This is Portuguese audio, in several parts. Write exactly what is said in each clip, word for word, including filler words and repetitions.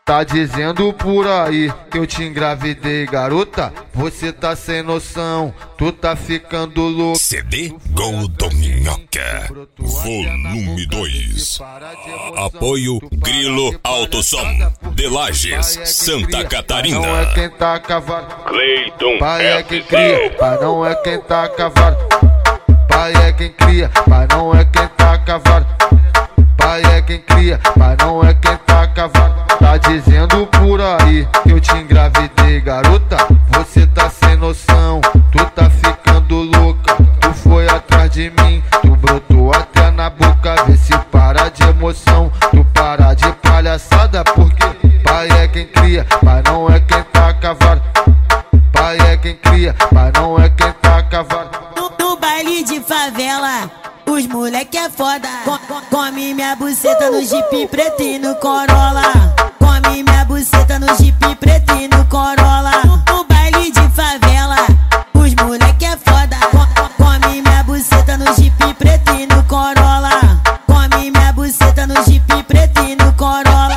Tá dizendo por aí que eu te engravidei, garota? Você tá sem noção, tu tá ficando louco. C D Gol do Minhoca, volume dois. Apoio Grilo Autosom, de Lages, Santa Catarina. Não é quem tá cavalo, Cleiton pai é quem cria. Pai não é quem tá cavalo, pai é quem cria. Pai não é quem tá cavalo, pai é quem cria. Pai não é quem tá cavalo. Tá dizendo por aí que eu te engravidei, garota? Você tá sem noção, tu tá ficando louca. Tu foi atrás de mim, tu brotou até na boca. Vê se para de emoção, tu para de palhaçada. Porque pai é quem cria, pai não é quem tá cavalo. Pai é quem cria, pai não é quem tá cavalo. No, no baile de favela, os moleque é foda. Com, com, come minha buceta no Jeep preto e no Corolla. Come minha buceta no Jeep preto e no Corolla. No, no baile de favela, os moleque é foda. Com, com, come minha buceta no Jeep preto e no Corolla. Come minha buceta no Jeep preto e no Corolla.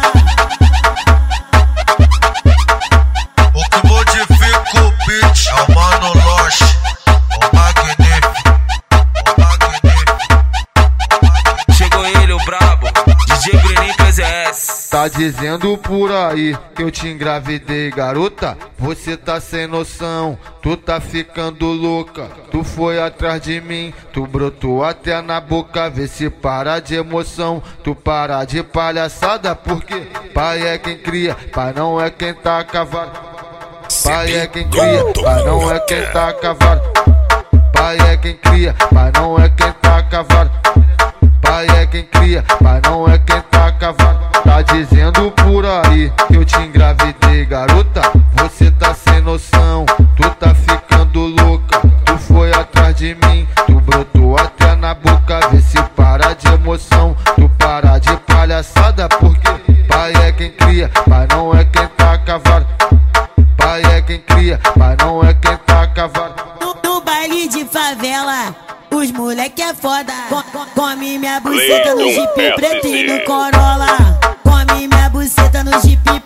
O que modifica o beat é o Mano Loche, o magnífico, o magnífico. Chegou ele, o brabo, D J Bruninho P Z S. Tá dizendo por aí que eu te engravidei, garota? Você tá sem noção, tu tá ficando louca. Tu foi atrás de mim, tu brotou até na boca. Vê se para de emoção, tu para de palhaçada. Porque pai é quem cria, pai não é quem tá cavalo. Pai é quem cria, pai não é quem tá cavalo. Pai é quem cria, pai não é quem tá cavalo. Pai é quem cria, pai não é quem tá cavalo. Tá dizendo por aí que eu te engravidei, garota? Você tá sem noção, tu tá ficando louca. Tu foi atrás de mim, tu brotou até na boca. Vê se para de emoção, tu para de palhaçada. Porque pai é quem cria, pai não é quem tá cavalo. Pai é quem cria, pai não é quem tá cavalo. No, no baile de favela, os moleque é foda. Com, com, come minha buceta no Jeep preto e no Corolla. Come minha buceta no Jeep